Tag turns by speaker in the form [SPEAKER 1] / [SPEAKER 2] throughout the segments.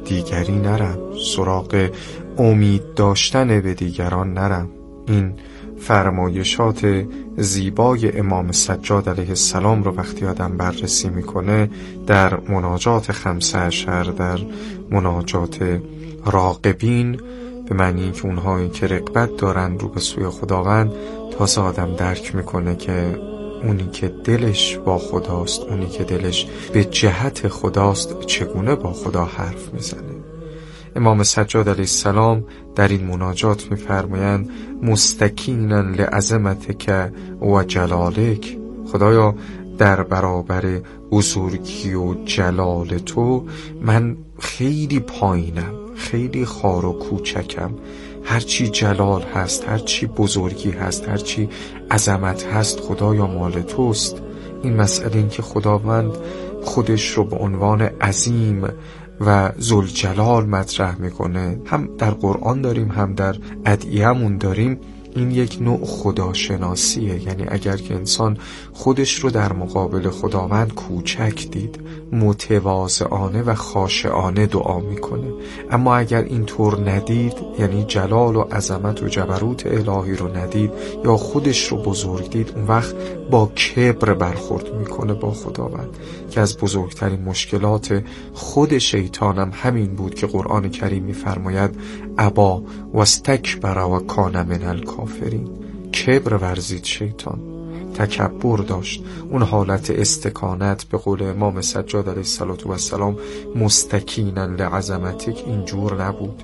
[SPEAKER 1] دیگری نرم، سراغ امید داشتن به دیگران نرم. این فرمایشات زیبای امام سجاد علیه السلام رو وقتی آدم بررسی میکنه در مناجات 15، در مناجات راغبین، به معنی که اونهایی که رغبت دارن رو به سوی خداوند، تازه آدم درک میکنه که اونی که دلش با خداست، اونی که دلش به جهت خداست، چگونه با خدا حرف میزنه. امام سجاد علیه السلام در این مناجات میفرمایند مستکینا لعظمتک و جلالک، خدایا در برابر بزرگی و جلال تو من خیلی پایینم، خیلی خار و کوچکم. هرچی جلال هست، هرچی بزرگی هست، هرچی عظمت هست، خدایا مال توست. این مسئله این که خداوند خودش رو به عنوان عظیم و ذوالجلال مطرح میکنه، هم در قرآن داریم هم در ادعیه‌مون داریم. این یک نوع خداشناسیه. یعنی اگر که انسان خودش رو در مقابل خداوند کوچک دید، متواضعانه و خاشعانه دعا میکنه. اما اگر این طور ندید، یعنی جلال و عظمت و جبروت الهی رو ندید یا خودش رو بزرگ دید، اون وقت با کبر برخورد میکنه با خداوند، که از بزرگترین مشکلات خود شیطانم همین بود که قرآن کریم میفرماید ابا و استکبر و کان من الکافرین. کبر ورزید شیطان، تکبر داشت، اون حالت استکانت به قول امام سجاد علیه السلام مستکینا لعظمتک اینجور نبود.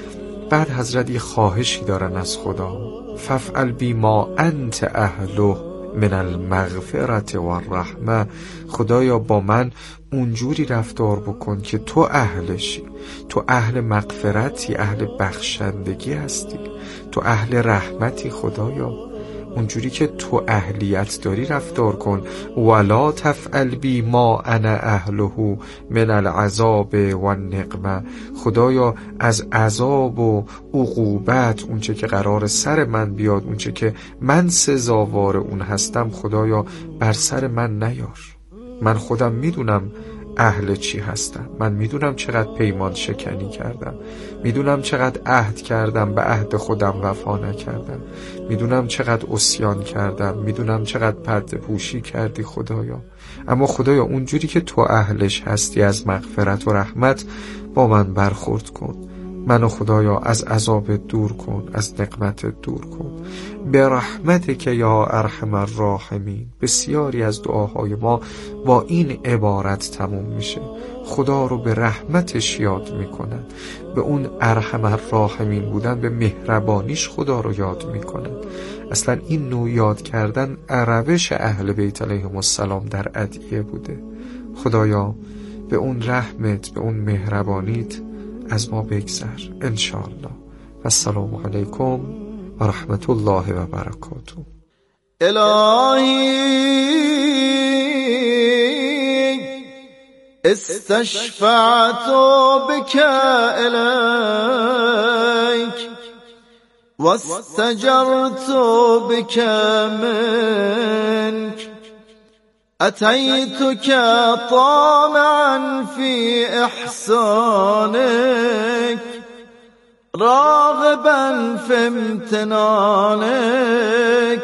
[SPEAKER 1] بعد حضرت یه خواهشی دارن از خدا، فافعل بی ما انت اهله من المغفرت و الرحمه، خدایا با من اونجوری رفتار بکن که تو اهلشی، تو اهل مغفرتی، اهل بخشندگی هستی، تو اهل رحمتی. خدایا اونجوری که تو اهلیت داری رفتار کن. ولا تفعل بی ما انا اهله من العذاب و النقمه، خدایا از عذاب و عقوبت، اونچه که قرار سر من بیاد، اونچه که من سزاوار اون هستم، خدایا بر سر من نیار. من خودم میدونم اهل چی هستم، من میدونم چقدر پیمان شکنی کردم، میدونم چقدر عهد کردم به عهد خودم وفا نکردم، میدونم چقدر عصیان کردم، میدونم چقدر پرده پوشی کردی خدایا. اما خدایا اونجوری که تو اهلش هستی از مغفرت و رحمت با من برخورد کن. منو خدایا از عذاب دور کن، از نقمت دور کن. به رحمت که یا ارحم الراحمین. بسیاری از دعاهای ما با این عبارت تموم میشه، خدا رو به رحمتش یاد میکنن، به اون ارحم الراحمین بودن، به مهربانیش خدا رو یاد میکنن. اصلا این نوع یاد کردن روش اهل بیت علیهم السلام در ادعیه بوده. خدایا به اون رحمت، به اون مهربانیت از ما بگذر انشاءالله. و السلام علیکم و رحمت الله و برکاته.
[SPEAKER 2] الهی استشفعت بك الیک واستجرت بك منك اتيتك طامعا في احسانك راغبا في امتنانك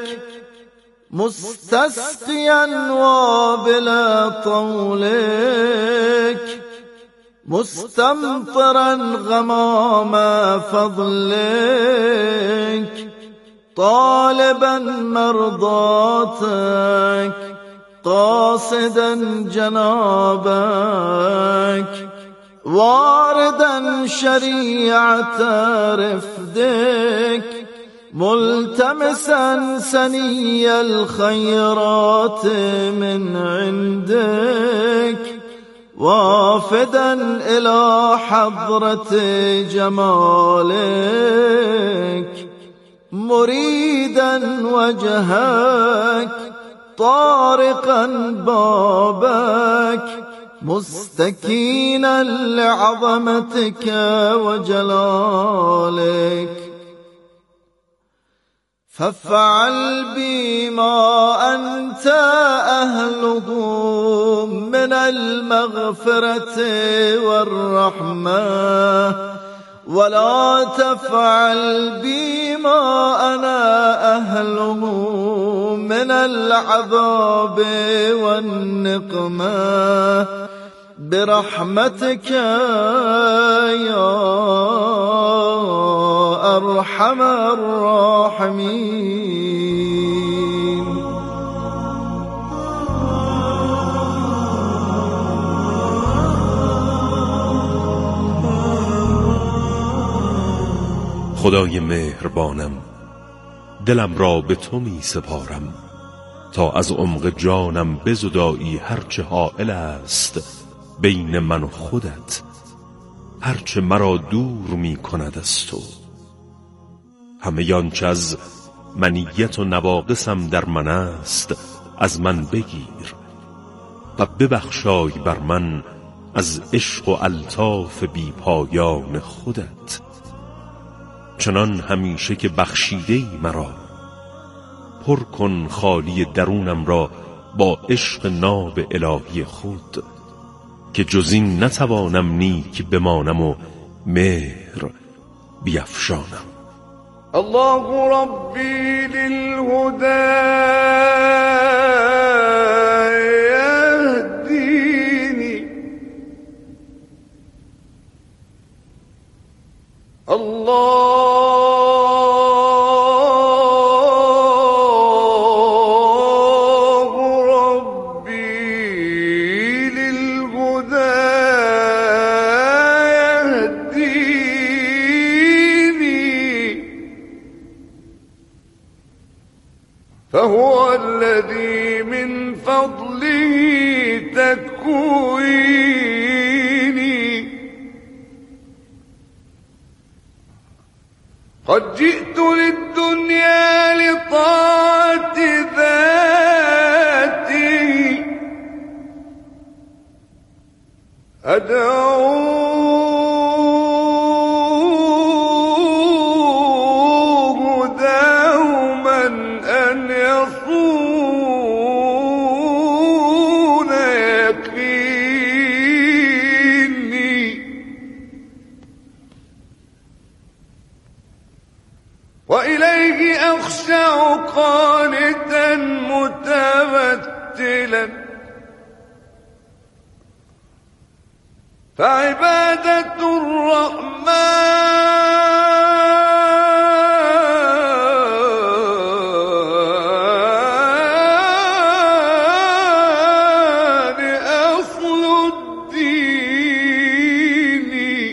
[SPEAKER 2] مستسقيا وابل طولك مستمطرا غمام فضلك طالبا مرضاتك قاصدا جنابك واردا شريعة رفدك ملتمسا سني الخيرات من عندك وافدا إلى حضرة جمالك مريدا وجهك طارقا بابك مستكينا لعظمتك وجلالك فافعل بما أنت أهله من المغفرة والرحمة، ولا تفعل بما أنا أهله من العذاب والنقمة، برحمتك يا أرحم الراحمين.
[SPEAKER 3] خدای مهربانم، دلم را به تو می سپارم تا از عمق جانم بزدایی هرچه حائل است بین من و خودت، هرچه مرا دور می کند از تو. همه آنچه از منیت و نواقصم در من است از من بگیر و ببخشای بر من از عشق و الطاف بی پایان خودت، چنان همیشه که بخشیده‌ای مرا. پر کن خالی درونم را با عشق ناب الهی خود، که جز این نتوانم نیک بمانم و مهر بیفشانم.
[SPEAKER 2] الله ربی للهدى يهديني، الله فهو الذي من فضله تكويني. قد جئت للدنيا لطاعة ذاته، أدعوه دوما أن يصون يقيني، وإليه أخشع قانتا متبتلا، فعبادة الرحمن أصل الدين.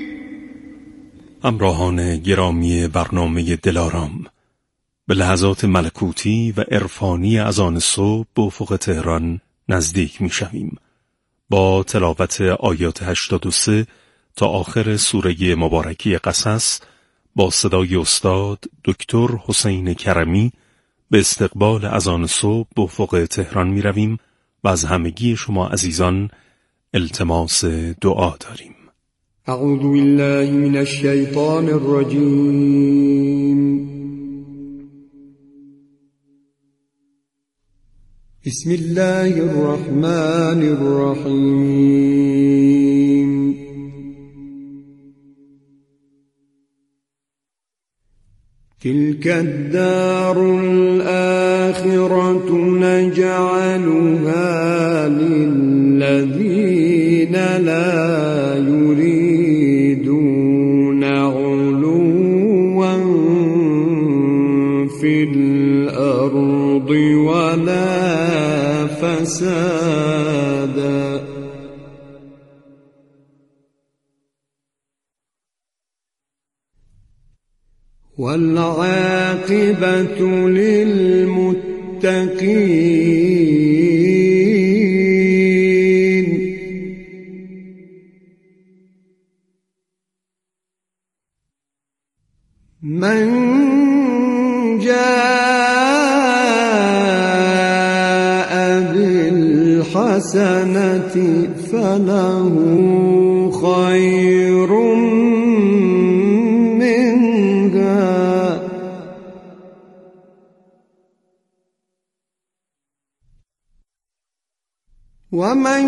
[SPEAKER 3] همراهان گرامی برنامه دلارام، به لحظات ملکوتی و عرفانی اذان صبح به افق تهران نزدیک می شویم. با تلاوت آیات 83 تا آخر سوره مبارکی قصص با صدای استاد دکتر حسین کرمی به استقبال اذان صبح به افق تهران می رویم و از همگی شما عزیزان التماس دعا داریم.
[SPEAKER 4] اعوذ بالله من الشیطان الرجیم. بسم الله الرحمن الرحیم. تلك الدار الآخرة نجعلها للذين لا يريدون علوا في الأرض ولا فسادا، والعاقبة للمتقين. من جاء بالحسنة فله خير منها ومن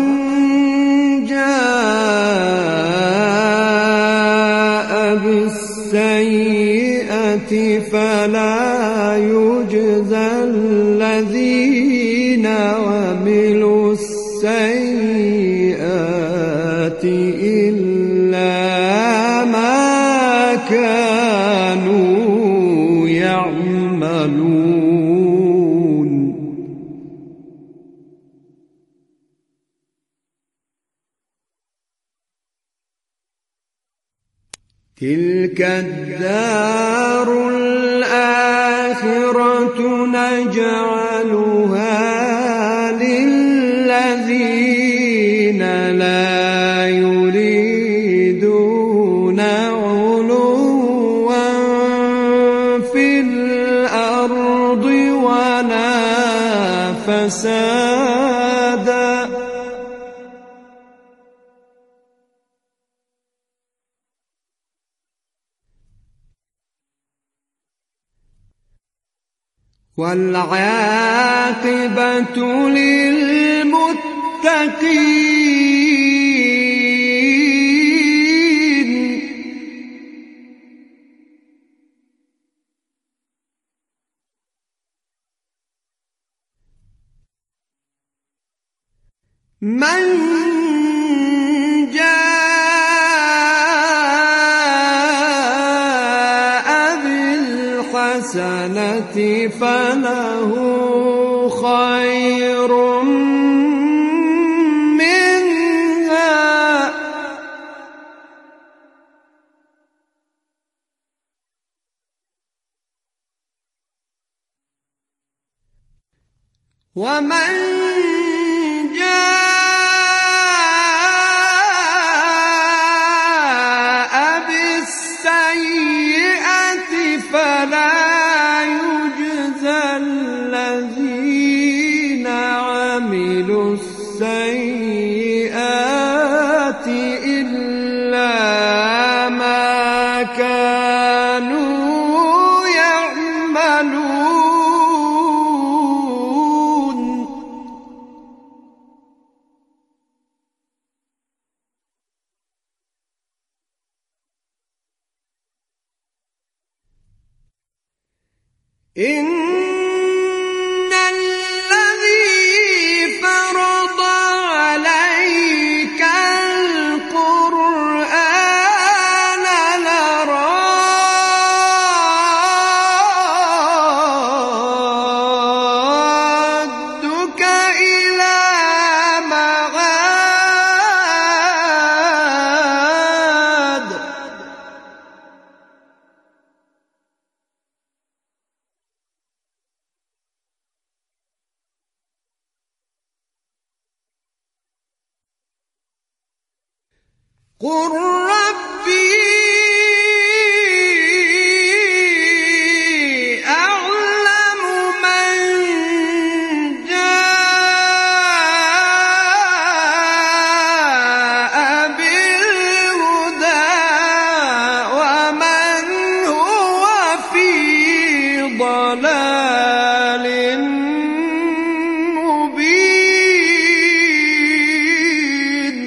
[SPEAKER 4] جاء بالسيئة فلا يجزى الذين عملوا السيئات إلا ما كانوا يعملون. تلك الدار الآخرة نجعلها للذين لا يريدون علوا في الأرض ولا فسادا. والعاقبة للمتقين. من جاء بالحسنة فله خير منها ومن جاء بالسيئة فلا يجزى الذين عملوا السيئات إلا ما كانوا يعملون. إن الذي فرض عليك القرآن لرادك إلى معاد. قل ربي أعلم من جاء بالهدى ومن هو في ضلال مبين.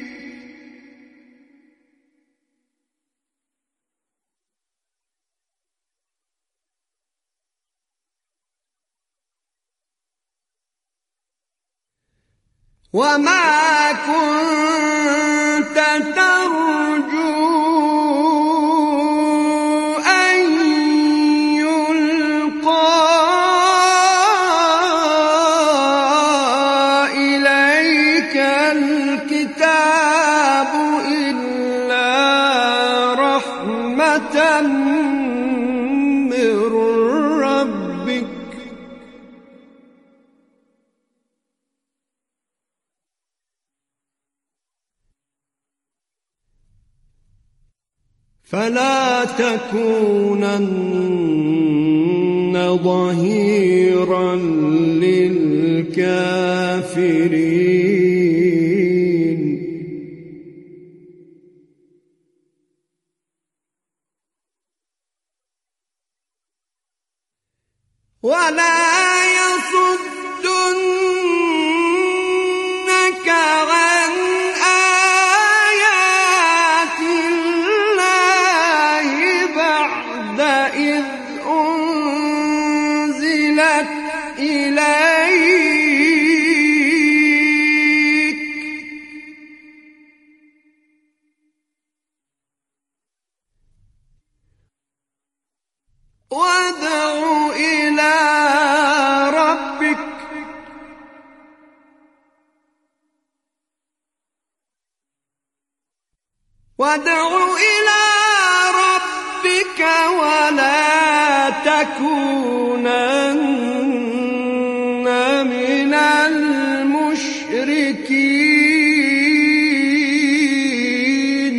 [SPEAKER 4] وما كنت ترجو أن يلقى إليك الكتاب إلا رحمة من ربك. فلا تكونن ظهيرا للكافرين. ولا يصدنك وادع إلى ربك ولا تكونن من المشركين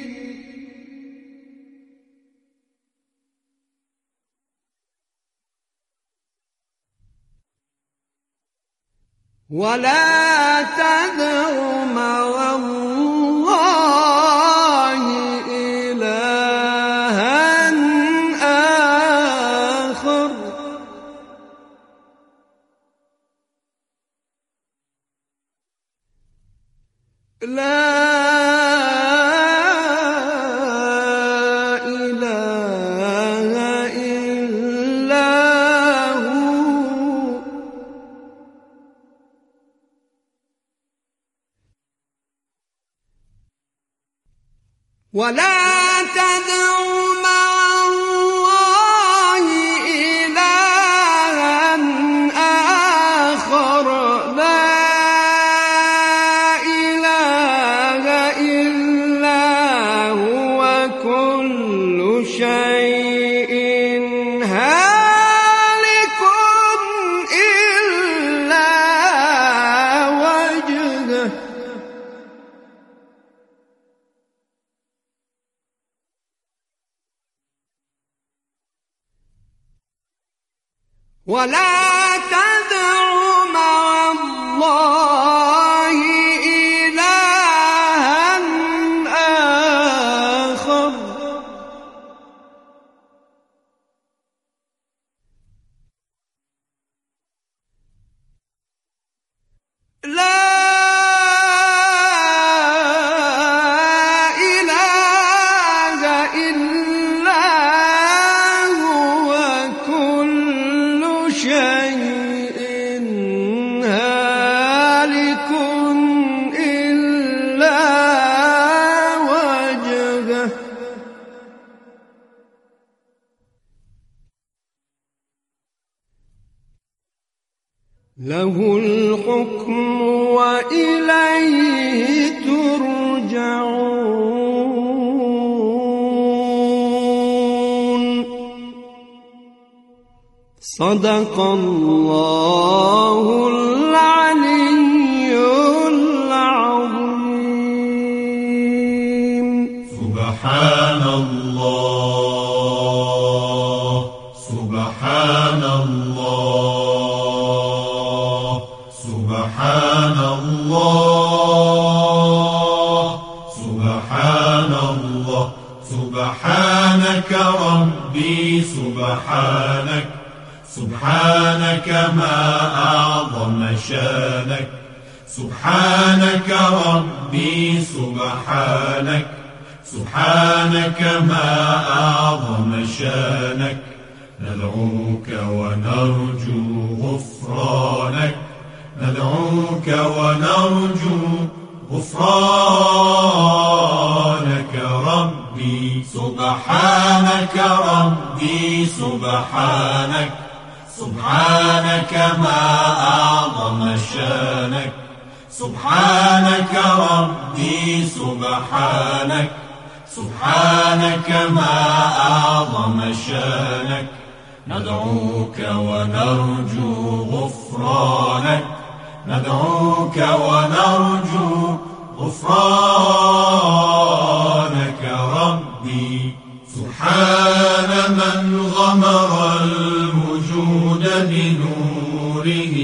[SPEAKER 4] ولا تدع مع الله إلها آخر لا إله إلا هو ولا تدع مع الله إلها آخر لا إله إلا هو كل شيء هالك إلا وجهه ولا تدع مع الله إلها آخر لا إله إلا هو كل شيء هالك إلا وجهه له الحكم وإليه ترجعون صدق الله العلي العظيم
[SPEAKER 5] سبحان الله سبحان الله سبحان الله سبحان الله سبحانك ربي سبحانك سبحانك ما أعظم شانك سبحانك ربي سبحانك سبحانك ما أعظم شانك ندعوك ونرجو غفرانك ندعوك ونرجو غفرانك ربي سبحانك ربي سبحانك سبحانك ما أعظم شانك سبحانك ربي سبحانك سبحانك ما أعظم شانك ندعوك ونرجو غفرانك ندعوك ونرجو غفرانك ربي سبحان من غمر الوجود بنوره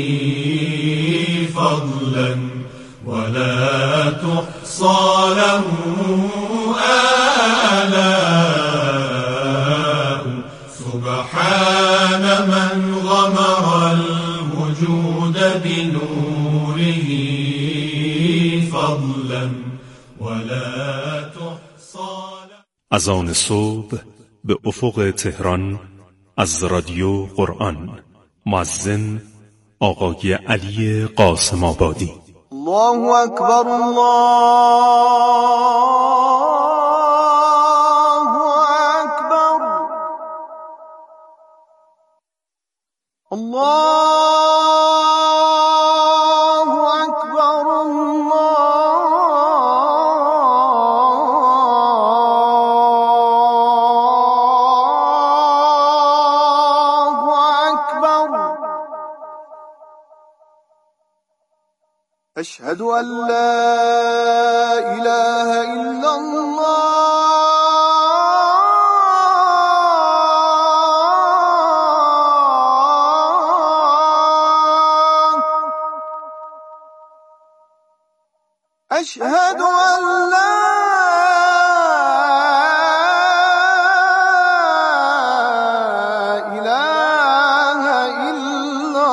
[SPEAKER 5] فضلا ولا تحصى له آلاء سبحان من غمر الوجود بنوره فضلا ولا تحصى له.
[SPEAKER 3] اذان صبح به افق تهران از رادیو قرآن. مؤذن آقای علی قاسم آبادی.
[SPEAKER 6] الله اکبر الله اکبر الله اکبر الله أشهد أن لا إله إلا الله أشهد أن لا إله إلا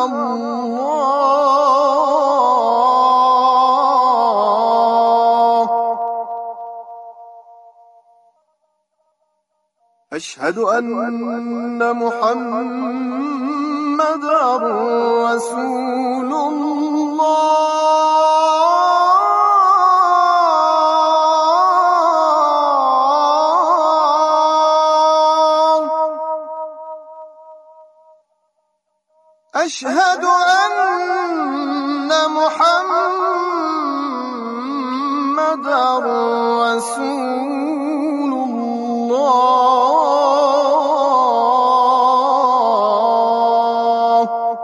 [SPEAKER 6] الله أشهد أن محمدًا رسول الله أشهد أن محمدًا رسول الله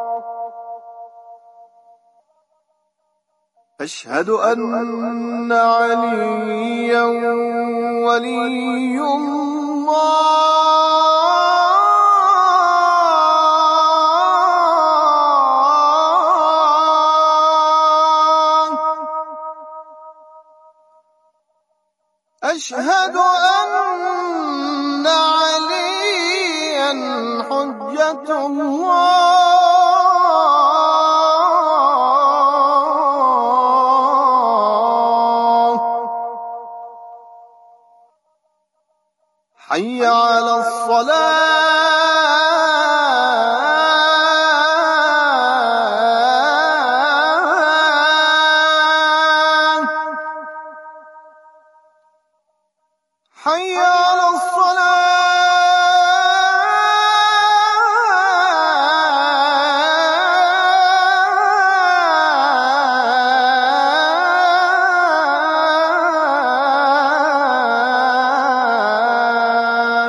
[SPEAKER 6] أشهد أن عليا ولي الله أشهد أن عليا حجة الله حي على الصلاة حي على الصلاة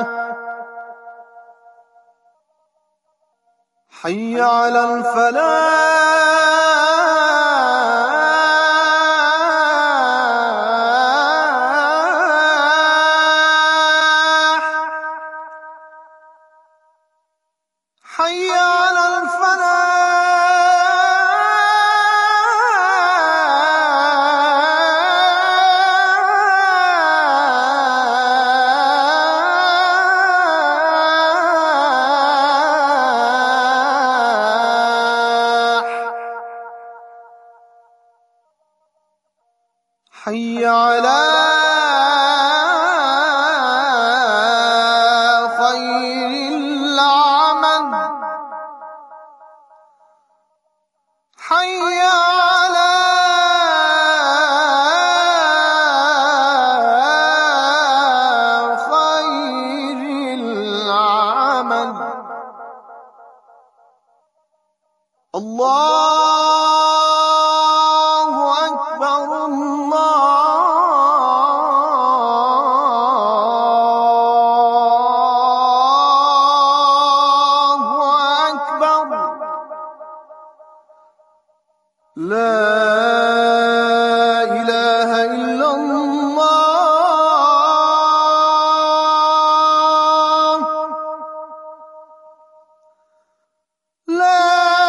[SPEAKER 6] حي على الفلاح حي على الفلاح حي على خير العمل حي على خير العمل الله أكبر الله أكبر لا إله إلا الله لا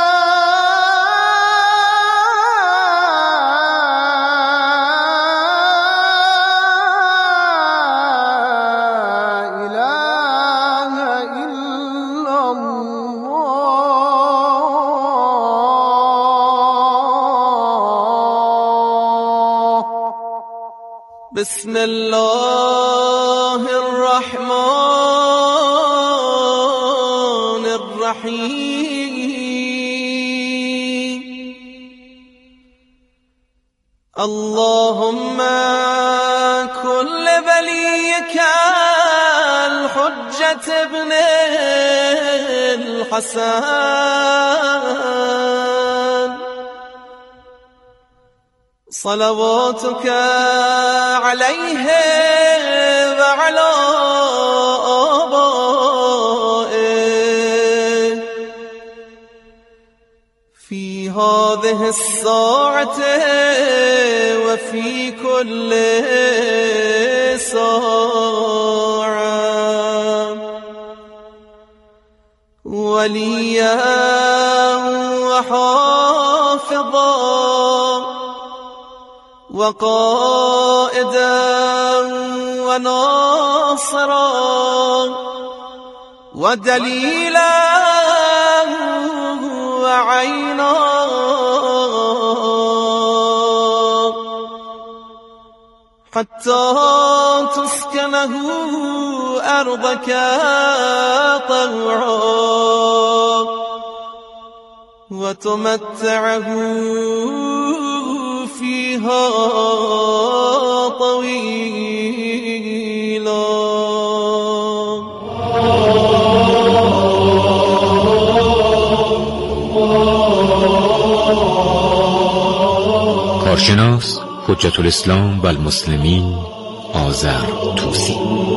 [SPEAKER 6] إله إلا الله بسم الله الرحمن الرحيم اللهم كن لوليك الحجة ابن الحسن صلواتك عليه وعلى آبائه في هذه هذه الساعة وفي كل ساعة وليا وحافظا وقائدا وناصرا ودليلا وعينا حتى تسكنه أرضك طوعا وتمتعه فيها طويلا.
[SPEAKER 7] کارشناس حجت الاسلام و المسلمین آذر توسی.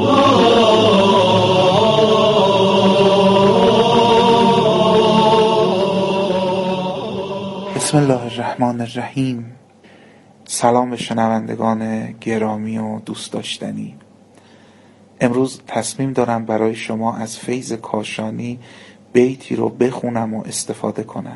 [SPEAKER 8] بسم الله الرحمن الرحیم. سلام به شنوندگان گرامی و دوست داشتنی. امروز تصمیم دارم برای شما از فیض کاشانی بیتی رو بخونم و استفاده کنم.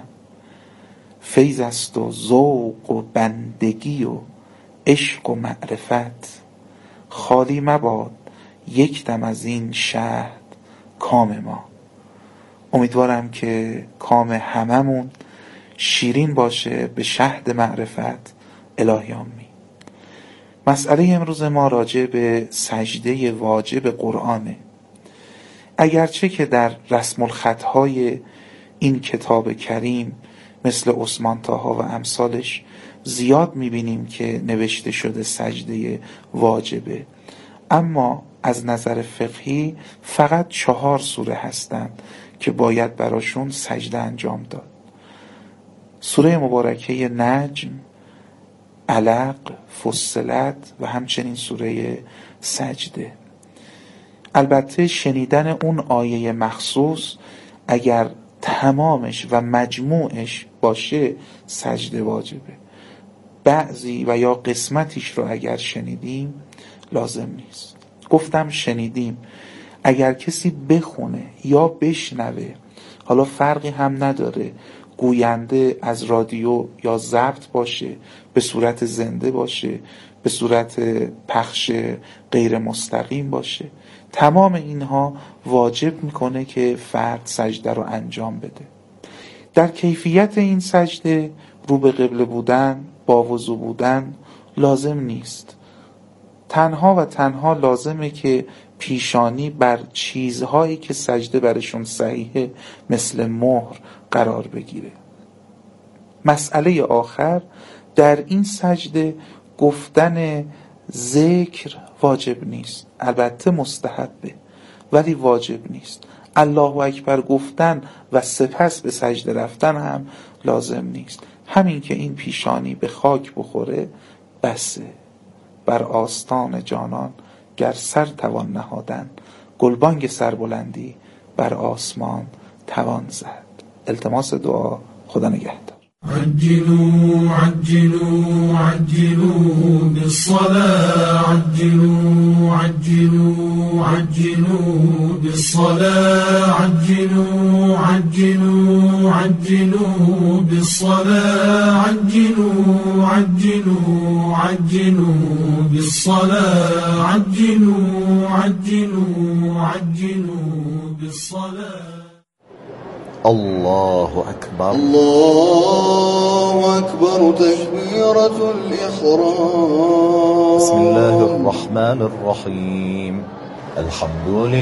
[SPEAKER 8] فیض است و ذوق و بندگی و عشق و معرفت، خالی مباد یک دم از این شهد کام ما. امیدوارم که کام هممون شیرین باشه به شهد معرفت. الهی آمین. مسئله امروز ما راجع به سجده واجب قرآنه. اگرچه که در رسم الخطهای این کتاب کریم مثل عثمان طاها و امثالش زیاد میبینیم که نوشته شده سجده واجبه، اما از نظر فقهی فقط 4 سوره هستند که باید براشون سجده انجام داد. سوره مبارکه نجم، علق، فصلت و همچنین سوره سجده. البته شنیدن اون آیه مخصوص اگر تمامش و مجموعش باشه سجده واجبه. بعضی و یا قسمتیش رو اگر شنیدیم لازم نیست. گفتم شنیدیم، اگر کسی بخونه یا بشنوه، حالا فرقی هم نداره گوینده از رادیو یا ضبط باشه، به صورت زنده باشه، به صورت پخش غیر مستقیم باشه، تمام اینها واجب میکنه که فرد سجده رو انجام بده. در کیفیت این سجده رو به قبله بودن، با وضو بودن لازم نیست. تنها و تنها لازمه که پیشانی بر چیزهایی که سجده برشون صحیحه مثل مهر قرار بگیره. مسئله آخر در این سجده گفتن ذکر واجب نیست. البته مستحبه ولی واجب نیست. الله اکبر گفتن و سپس به سجده رفتن هم لازم نیست. همین که این پیشانی به خاک بخوره بسه. بر آستان جانان گر سر توان نهادن، گلبانگ سربلندی بر آسمان توان زد. التماس دعا. خدا نگهدار.
[SPEAKER 5] عجلوا عجلوا عجلوا بالصلاة، عجلوا عجلوا عجلوا بالصلاة، عجلوا عجلوا عجلوا بالصلاة، عجلوا عجلوا عجلوا بالصلاة، عجلوا عجلوا عجلوا بالصلاة.
[SPEAKER 9] الله أكبر.
[SPEAKER 2] الله أكبر. تكبيرة الإحرام.
[SPEAKER 9] بسم الله الرحمن الرحيم. الحمد لله.